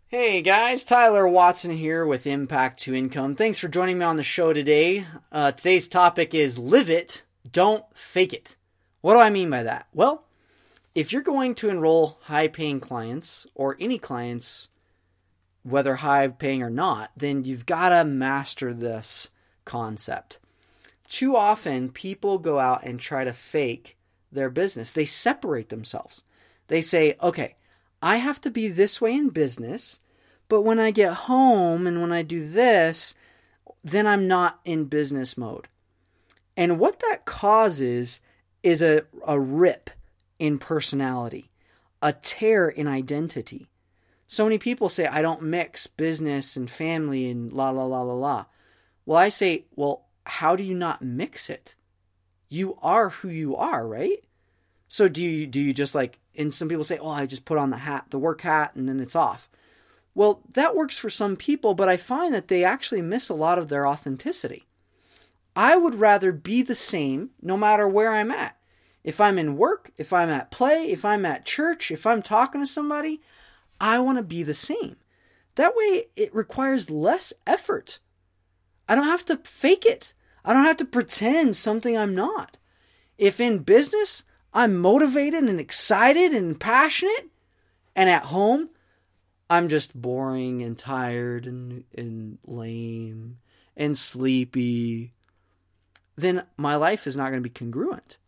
Hey guys, Tyler Watson here with Impact to Income. Thanks for joining me on the show today. Today's topic is live it, don't fake it. What do I mean by that? Well, if you're going to enroll high-paying clients or any clients, whether high-paying or not, then you've got to master this concept. Too often, people go out and try to fake their business. They separate themselves. They say, okay, I have to be this way in business, but when I get home and when I do this, then I'm not in business mode. And what that causes is a rip in personality, a tear in identity. So many people say, I don't mix business and family and la, la, la, la, la. Well, I say, well, how do you not mix it? You are who you are, right? So do you just and some people say, oh, I just put on the work hat, and then it's off. Well, that works for some people, but I find that they actually miss a lot of their authenticity. I would rather be the same no matter where I'm at. If I'm in work, if I'm at play, if I'm at church, if I'm talking to somebody, I want to be the same. That way it requires less effort. I don't have to fake it. I don't have to pretend something I'm not. If in business, I'm motivated and excited and passionate, and at home, I'm just boring and tired and lame and sleepy, then my life is not going to be congruent.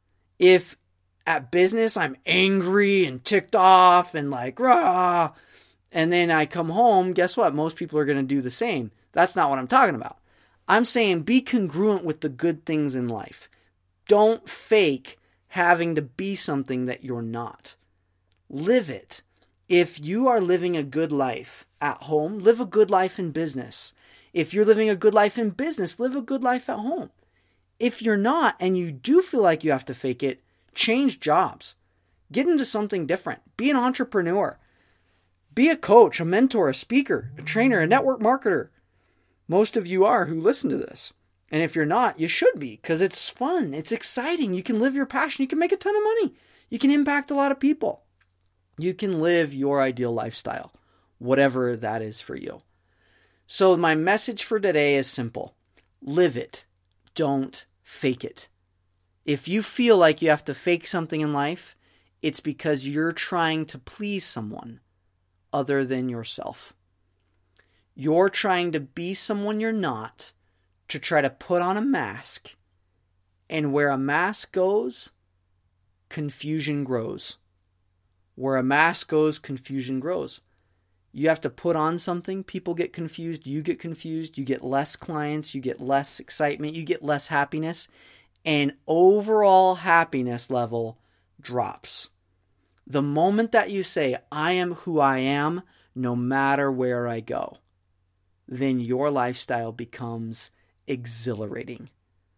If at business, I'm angry and ticked off and rah, and then I come home, guess what? Most people are going to do the same. That's not what I'm talking about. I'm saying be congruent with the good things in life. Don't fake having to be something that you're not. Live it. If you are living a good life at home, live a good life in business. If you're living a good life in business, live a good life at home. If you're not, and you do feel like you have to fake it, change jobs. Get into something different. Be an entrepreneur. Be a coach, a mentor, a speaker, a trainer, a network marketer. Most of you are who listen to this. And if you're not, you should be, because it's fun. It's exciting. You can live your passion. You can make a ton of money. You can impact a lot of people. You can live your ideal lifestyle, whatever that is for you. So my message for today is simple. Live it. Don't fake it. If you feel like you have to fake something in life, it's because you're trying to please someone other than yourself. You're trying to be someone you're not, to try to put on a mask. And where a mask goes, confusion grows. Where a mask goes, confusion grows. You have to put on something, people get confused, you get less clients, you get less excitement, you get less happiness, and overall happiness level drops. The moment that you say, I am who I am, no matter where I go, then your lifestyle becomes exhilarating.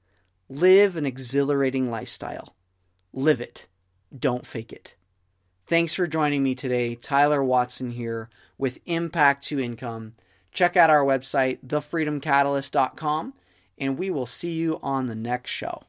Live an exhilarating lifestyle. Live it. Don't fake it. Thanks for joining me today. Tyler Watson here with Impact to Income. Check out our website, thefreedomcatalyst.com, and we will see you on the next show.